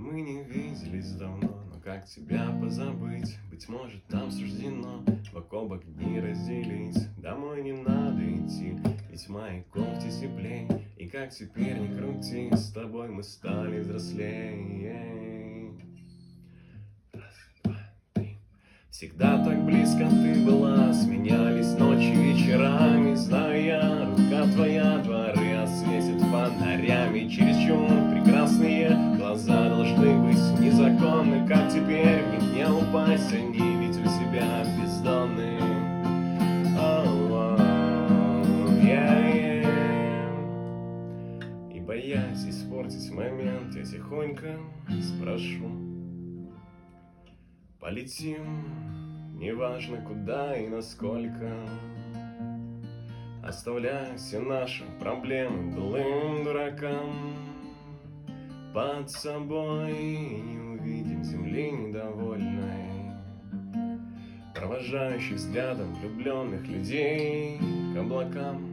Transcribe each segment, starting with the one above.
Мы не виделись давно, но как тебя позабыть? Быть может, нам суждено бок о бок дни разделить. Домой не надо идти, ведь мои когти теплей. И как теперь не крути, с тобой мы стали взрослее. Раз, два, три. Всегда так близко ты была, сменялись ночи вечерами. Знаю я, рука твоя дворы осветит фонарями. Чересчур прекрасные глаза должны быть незаконны. Как теперь в них не упасть, они ведь у себя бездонны. И боясь испортить момент, я тихонько спрошу: полетим, неважно куда и насколько, оставляя все наши проблемы былым дуракам. Под собой не увидим земли недовольной, провожающих взглядом влюбленных людей к облакам.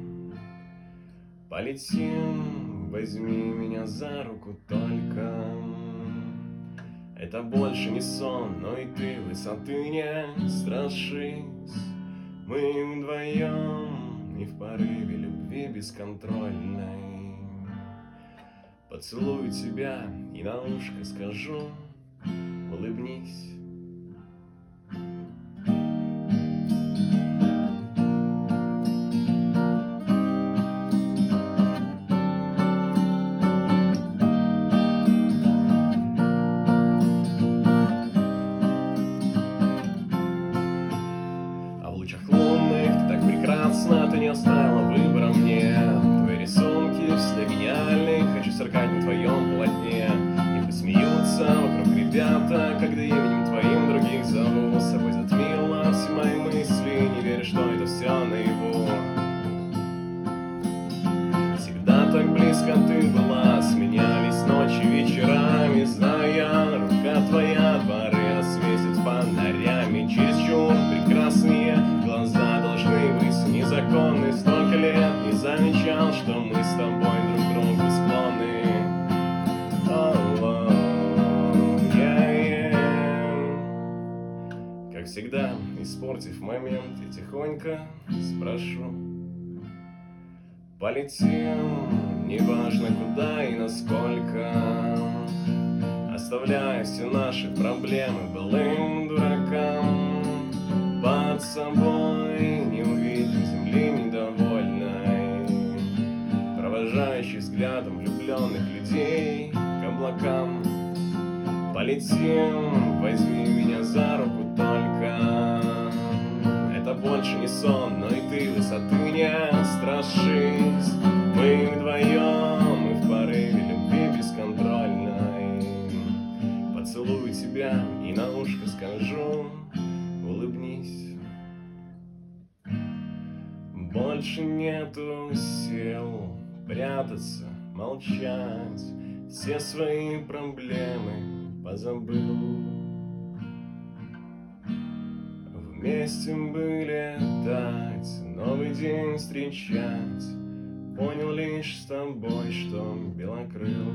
Полетим, возьми меня за руку только. Это больше не сон, но и ты высоты не страшись. Мы вдвоем и в порыве любви бесконтрольной. Поцелую тебя и на ушко скажу: улыбнись. В лучах лунных ты так прекрасно, ты не оставила выбора мне. Твои рисунки все гениальны, хочу сверкать на твоем полотне. И пусть смеются вокруг ребята, когда именем твоим других зову. С собой затмила все мои мысли, не верю, что это все наяву. Всегда так близко ты была, сменялись ночи вечерами. Знаю я, рука твоя дворы осветит фонарями. Чересчур прекрасные глаза должны быть незаконны. Столько лет не замечал, что мы с тобой друг к другу склонны. Как всегда, испортив момент, я тихонько спрошу: полетим, неважно куда и насколько, оставляя все наши проблемы былым дуракам. Под собой не увидим земли недовольной, провожающих взглядом влюбленных людей к облакам. Полетим, возьми меня за руку только. Это больше не сон, но и ты высоты не страшись. Мы вдвоем и в порыве любви бесконтрольной. Поцелую тебя и на ушко скажу: улыбнись. Больше нету сил прятаться, молчать, все свои проблемы позабыл. Вместе бы летать, новый день встречать. Понял лишь с тобой, что белокрыл.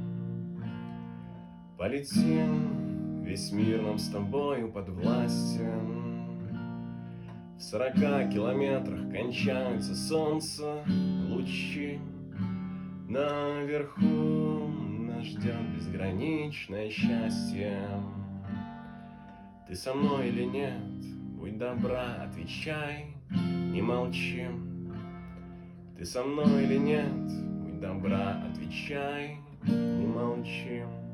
Полетим, весь мир нам с тобою подвластен. В 40 километрах кончаются солнца лучи. Наверху нас ждет безграничное счастье. Ты со мной или нет? Будь добра, отвечай, не молчи. Ты со мной или нет? Будь добра, отвечай, не молчи.